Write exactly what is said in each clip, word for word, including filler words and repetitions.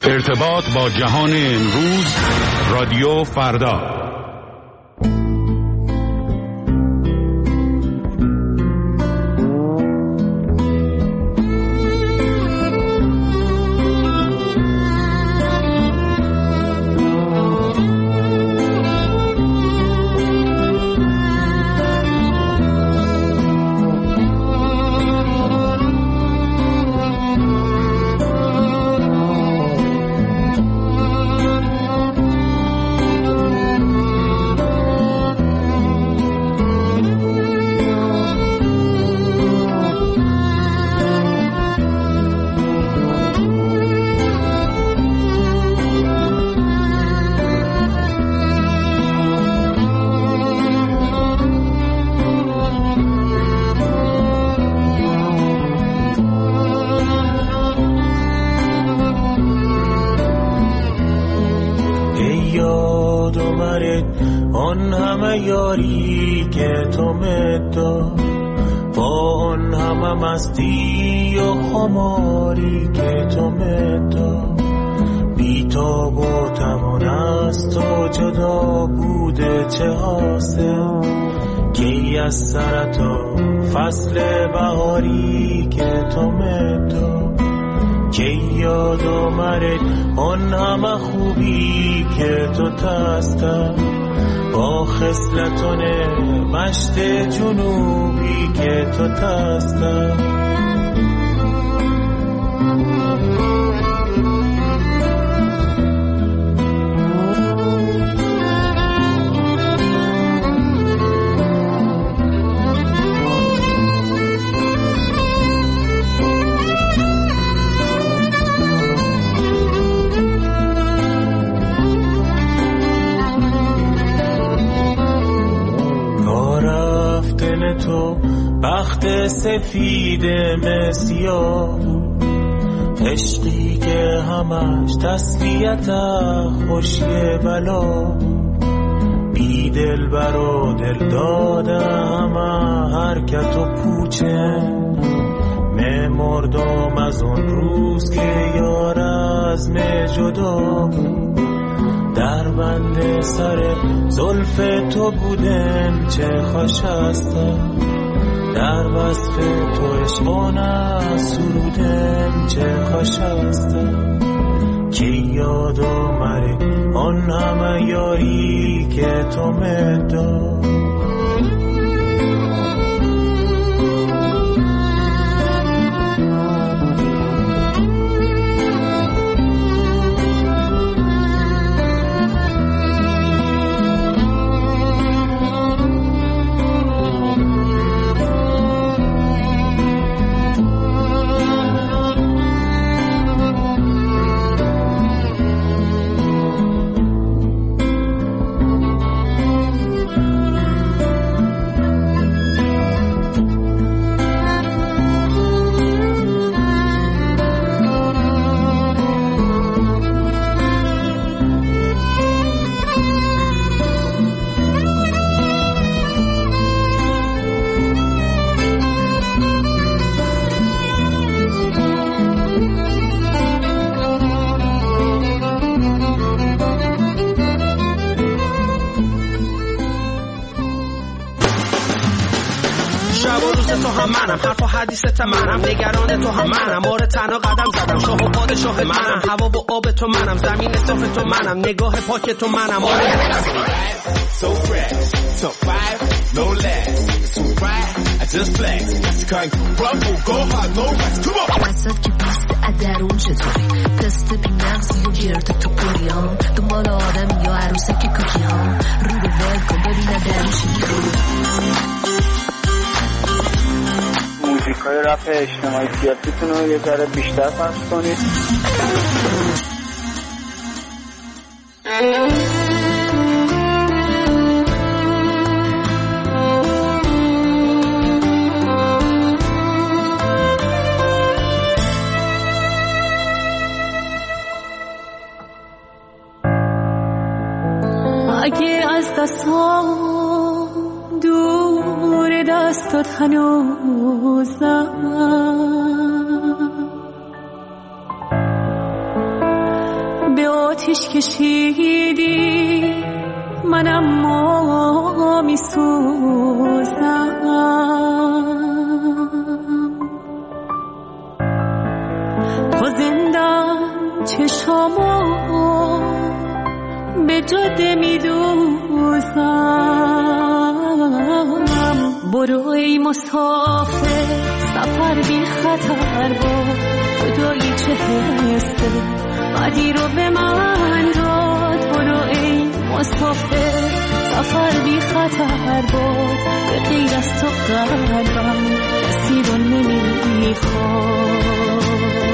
ارتباط با جهان امروز، رادیو فردا. فصل بهاری که تو مدو که یاد آمد آن همه خوبی که تو تسته با خصلتون مشت جنوبی که تو تسته تو بخت سفید مسیاه عشقی که همش تسلیت خوشی بلا بی دل برا دل داده همه حرکت و پوچه مردم از اون روز که یار از می جدا بود در بند سر زلف تو بودم چه خوش هستم در وصف تو عشقانه سرودم چه خوش هستم که یاد آمد آن همه یاری که تو مداد حدیثت منم نگران تو هم منم آره تنها قدم زدم شاه و پادشاه منم هوا و آب تو منم زمین صاف تو منم نگاه پاک تو منم آره so fresh top five no less so right I just flex that's kind bravo go hard no rest come on وسط که بیست ادرون چطوری تست بی نقصی و گرد تو قریان دنبال آدم یا عروسه که کوکی ها رو رو ول کن ببینه درش موزیکای رپ اجتماعی سیاسیتون رو یه ذره بیشتر پخش کنید. اگه از دستام دور دستات هنوزم آتیش کشیدی من اما می سوزم تا زندم چشامو به جاده می دوزم برو ای مسافر سفر بی خطر بود جدایی چه حسه بدی رو به من داد برو ای مسافر سفر بی خطر بود به غیر از تو قلبم کسی رو نمیخواد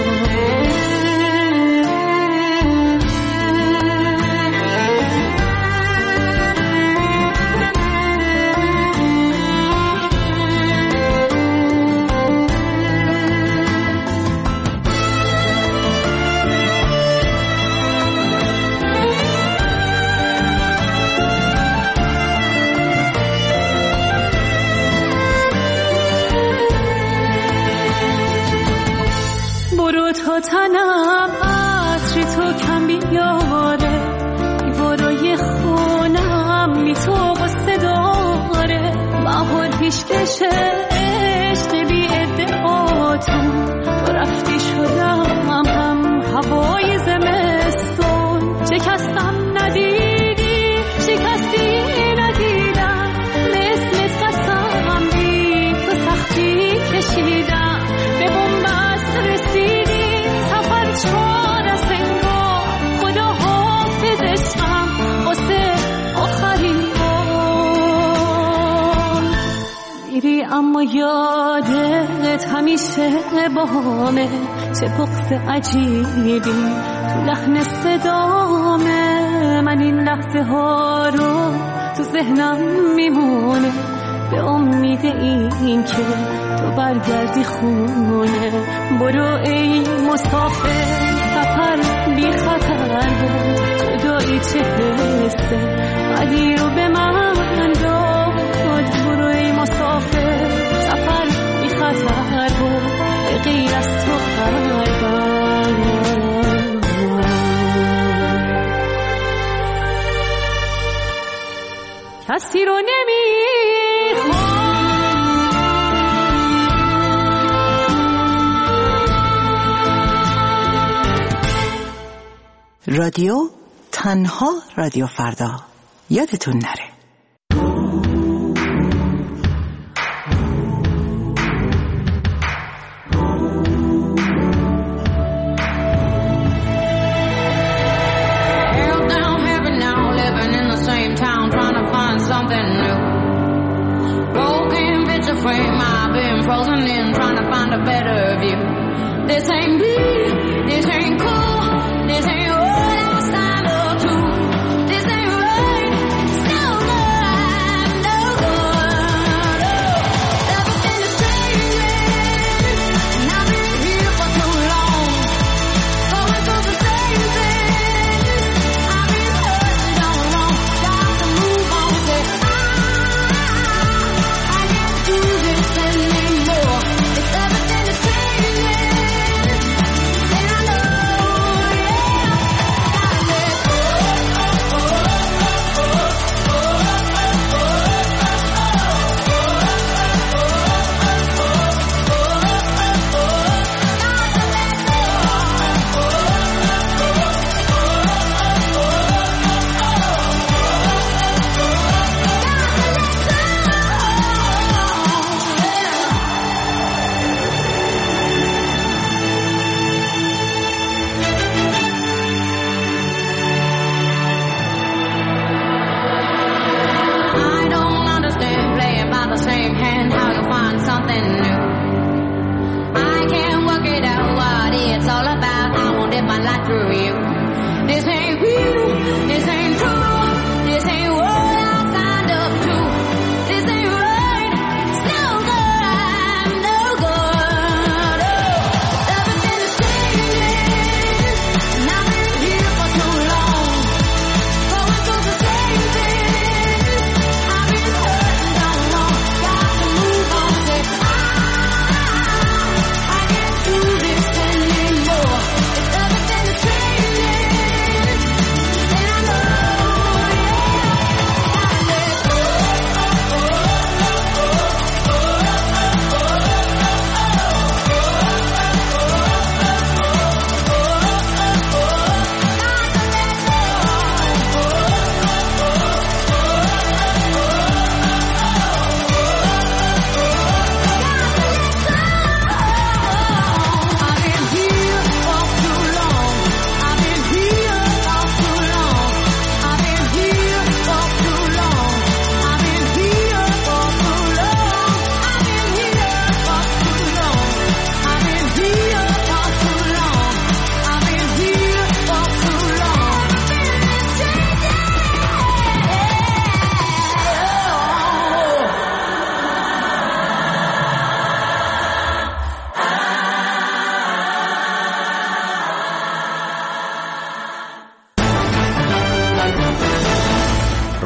تا تنم عطر تو کم بیاره دیوارای خونم بی تو غصه داره بهار پیشکش عشق بی ادعاتون تو رفتی شدم هم هوای زمستون شکستم ندیدی شکستی ندیدم مثل قسم بی تو سختی کشیدم به بنبست رسیدی چار از انگار خدا حافظشم واسه آخرین بار میری اما یادت همیشه با همه چه بغض عجیبی تو لحن صدامه من این لحظه ها رو تو ذهنم میمونه به امید این که تو برگردی خونه برو ای مسافر سفر بی خطر بود جدایی چه حسه بدی رو به من داد برو ای مسافر سفر بی خطر بود به غیر از تو قلبم کسی رو نمیخواد رادیو تنها رادیو فردا یادتون نره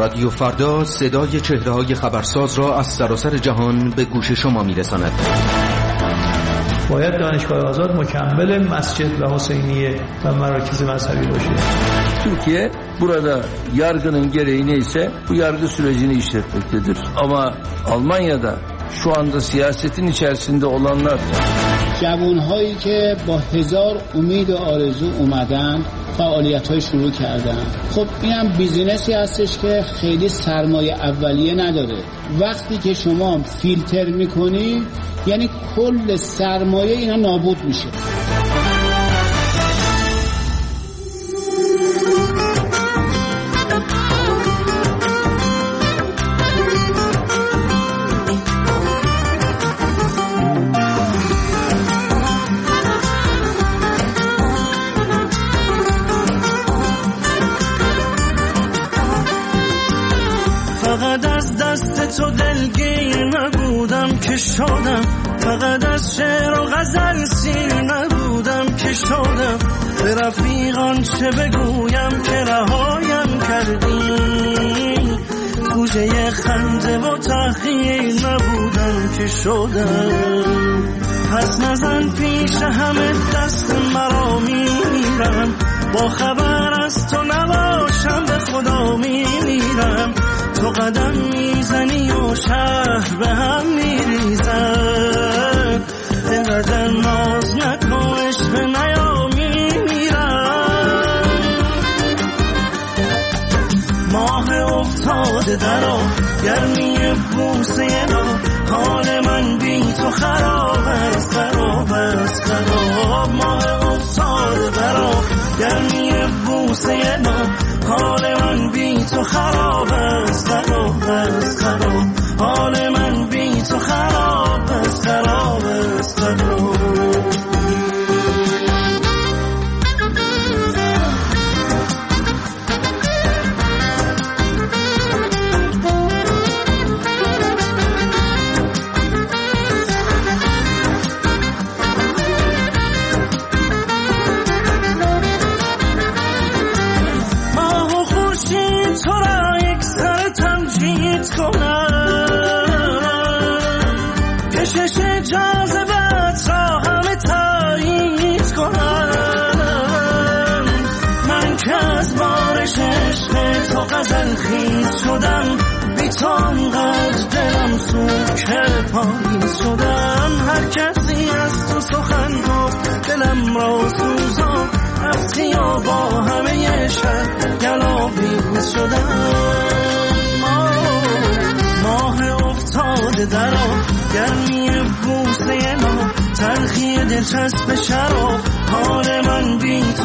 رادیو فردا صدای چهره‌های خبرساز را از سراسر جهان به گوش شما می‌رساند. باید دانشگاه آزاد مکمل مسجد ve Hüseyniye ve merakiz mezhebi başı. Türkiye burada yargının gereği neyse bu yargı sürecini işletmektedir. Ama Almanya'da şu anda siyasetin içerisinde olanlar جوانهایی که با هزار امید و آرزو اومدن فعالیت‌های شروع کردن. خب اینم بیزینسی هستش که خیلی سرمایه اولیه نداره. وقتی که شما فیلتر میکنی یعنی کل سرمایه اینا نابود میشه. تو دلگیر نبودم که شدم، فقط از شعر و غزل سیر نبودم که شدم، به رفیقان چه بگویم که رهایم کردی، گوشه خنده و تحقیر نبودم که شدم، پس نزن پیش همه دست مرا میرم، با خبر از تو نباشم به خدا میمیرم، تو قدم میزنی و شهر به هم میریزن، اینقدر ناز نکن عشق نیا میمیرم، ماه افتاده در آب گرمی بوسه ناب، حال من بی تو خراب است خراب است خراب، ماه افتاده در آب گرمی بوسه ناب، حال من بی تو خراب است خراب است خراب، حال من بی تو خراب است خراب است خراب. غزل خیز شدم بی تو انقدر دلم سوکه پاییز شدم، هر کسی از تو سخن گفت دلم را سوزان، رفتی و با همه شهر گلاویز شدم، ماه افتاده در آب گرمی بوسه ناب، تلخی دلچسب شراب، حال من بی